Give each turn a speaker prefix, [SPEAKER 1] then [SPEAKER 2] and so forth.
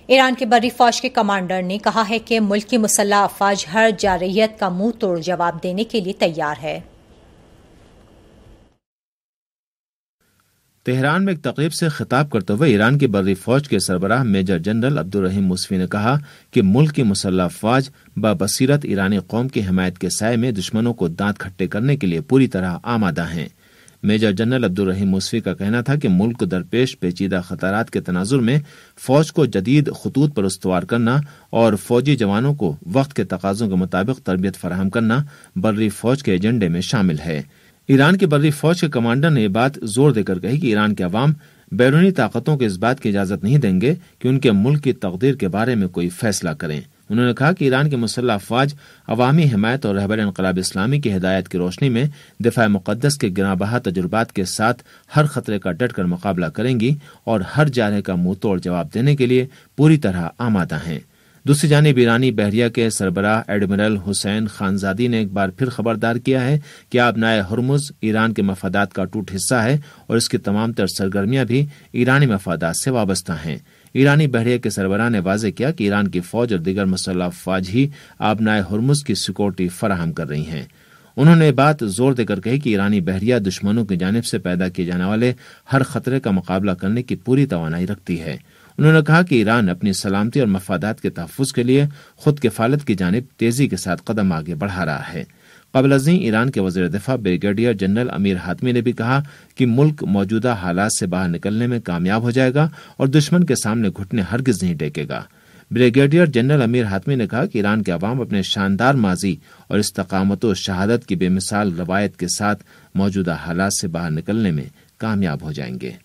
[SPEAKER 1] ایران کی بری فوج کے کمانڈر نے کہا ہے کہ ملک کی مسلح افواج ہر جارحیت کا منہ توڑ جواب دینے کے لیے تیار ہے۔
[SPEAKER 2] تہران میں ایک تقریب سے خطاب کرتے ہوئے ایران کی بری فوج کے سربراہ میجر جنرل عبدالرحیم موسوی نے کہا کہ ملک کی مسلح افواج بابصیرت ایرانی قوم کی حمایت کے سائے میں دشمنوں کو دانت کھٹے کرنے کے لیے پوری طرح آمادہ ہیں۔ میجر جنرل عبدالرحیم موسوی کا کہنا تھا کہ ملک کو درپیش پیچیدہ خطرات کے تناظر میں فوج کو جدید خطوط پر استوار کرنا اور فوجی جوانوں کو وقت کے تقاضوں کے مطابق تربیت فراہم کرنا بری فوج کے ایجنڈے میں شامل ہے۔ ایران کی بری فوج کے کمانڈر نے یہ بات زور دے کر کہی کہ ایران کے عوام بیرونی طاقتوں کو اس بات کی اجازت نہیں دیں گے کہ ان کے ملک کی تقدیر کے بارے میں کوئی فیصلہ کریں۔ انہوں نے کہا کہ ایران کی مسلح افواج عوامی حمایت اور رہبر انقلاب اسلامی کی ہدایت کی روشنی میں دفاع مقدس کے گراں بہا تجربات کے ساتھ ہر خطرے کا ڈٹ کر مقابلہ کریں گی اور ہر جارحے کا منہ توڑ جواب دینے کے لیے پوری طرح آمادہ ہیں۔ دوسری جانب ایرانی بحریہ کے سربراہ ایڈمرل حسین خانزادی نے ایک بار پھر خبردار کیا ہے کہ آبنائے ہرمز ایران کے مفادات کا ٹوٹ حصہ ہے اور اس کی تمام تر سرگرمیاں بھی ایرانی مفادات سے وابستہ ہیں۔ ایرانی بحریہ کے سربراہ نے واضح کیا کہ ایران کی فوج اور دیگر مسلح افواج ہی آبنائے ہرمز کی سیکورٹی فراہم کر رہی ہیں۔ انہوں نے بات زور دے کر کہی کہ ایرانی بحریہ دشمنوں کی جانب سے پیدا کیے جانے والے ہر خطرے کا مقابلہ کرنے کی پوری توانائی رکھتی ہے۔ انہوں نے کہا کہ ایران اپنی سلامتی اور مفادات کے تحفظ کے لیے خود کفالت کی جانب تیزی کے ساتھ قدم آگے بڑھا رہا ہے۔ قبل ازیں ایران کے وزیر دفاع بریگیڈیئر جنرل امیر حاتمی نے بھی کہا کہ ملک موجودہ حالات سے باہر نکلنے میں کامیاب ہو جائے گا اور دشمن کے سامنے گھٹنے ہرگز نہیں ٹیکے گا۔ بریگیڈیئر جنرل امیر حاتمی نے کہا کہ ایران کے عوام اپنے شاندار ماضی اور استقامت و شہادت کی بے مثال روایت کے ساتھ موجودہ حالات سے باہر نکلنے میں کامیاب ہو جائیں گے۔